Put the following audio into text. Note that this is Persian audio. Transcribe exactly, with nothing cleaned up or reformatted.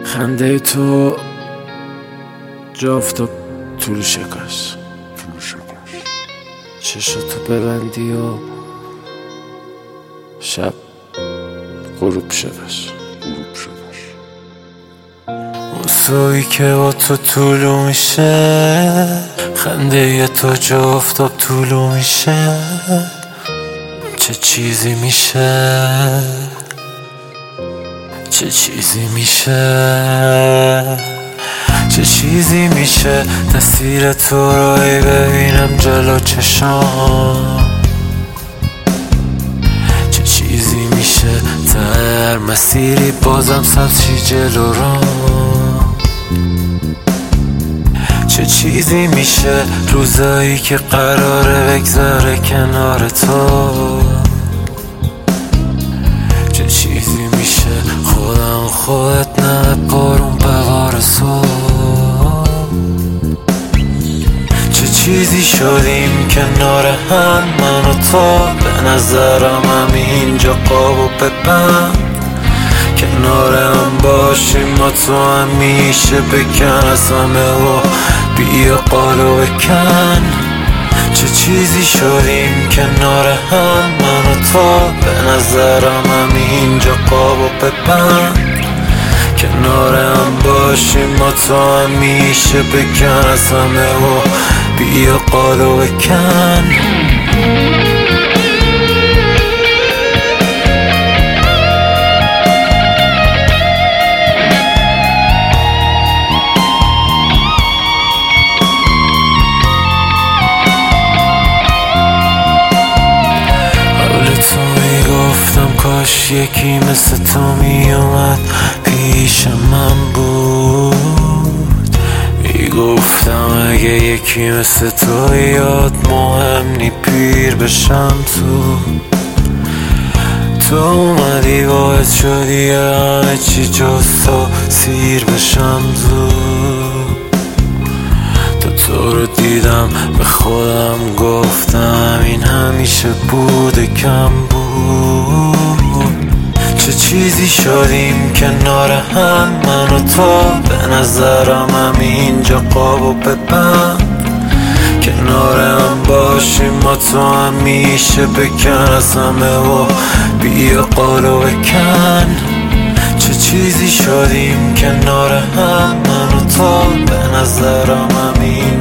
خنده تو جا افتاد طول شکاش چشاتو ببندی و شب غروب شدش موسوی که با تو طولو میشه، خنده ی تو جا افتاد طولو میشه. چه چیزی میشه، چه چیزی میشه، چه چیزی میشه تصویر تو رو ای ببینم جلو چشام. چه چیزی میشه تر مسیری بازم سبز چی جلو رو. چه چیزی میشه روزایی که قراره بگذره کنار تو. چه چیزی میشه خودم خودت نه بارون بوار صبح. چه چیزی شدیم کنار هم من و تو، به نظرم همینجا قاب و ببند. کنار هم باشیم ما تو همیشه بکن از همه و بیا قالو بکن. چه چیزی شدیم کنار هم من و تو، به نظرم همینجا قاب و ببند. کنار هم باشیم ما تو همیشه بکن از همه و بیا قالو بکن. کاش یکی مثل تو می اومد پیش من بود. می گفتم اگه یکی مثل تو یاد مهم نی پیر بشم تو. تو اومدی باعث شدی همه چی جز تو سیر بشم زود. تا تو رو دیدم به خودم گفتم این همیشه بوده کم بود. چه چیزی شدیم کنار هم من و تو، به نظرم همینجا قاب و ببند. کنار هم باشیم ما تو همیشه بکن از همه و بیا قالو بکن. چه چیزی شدیم کنار هم من و تو، به نظرم همین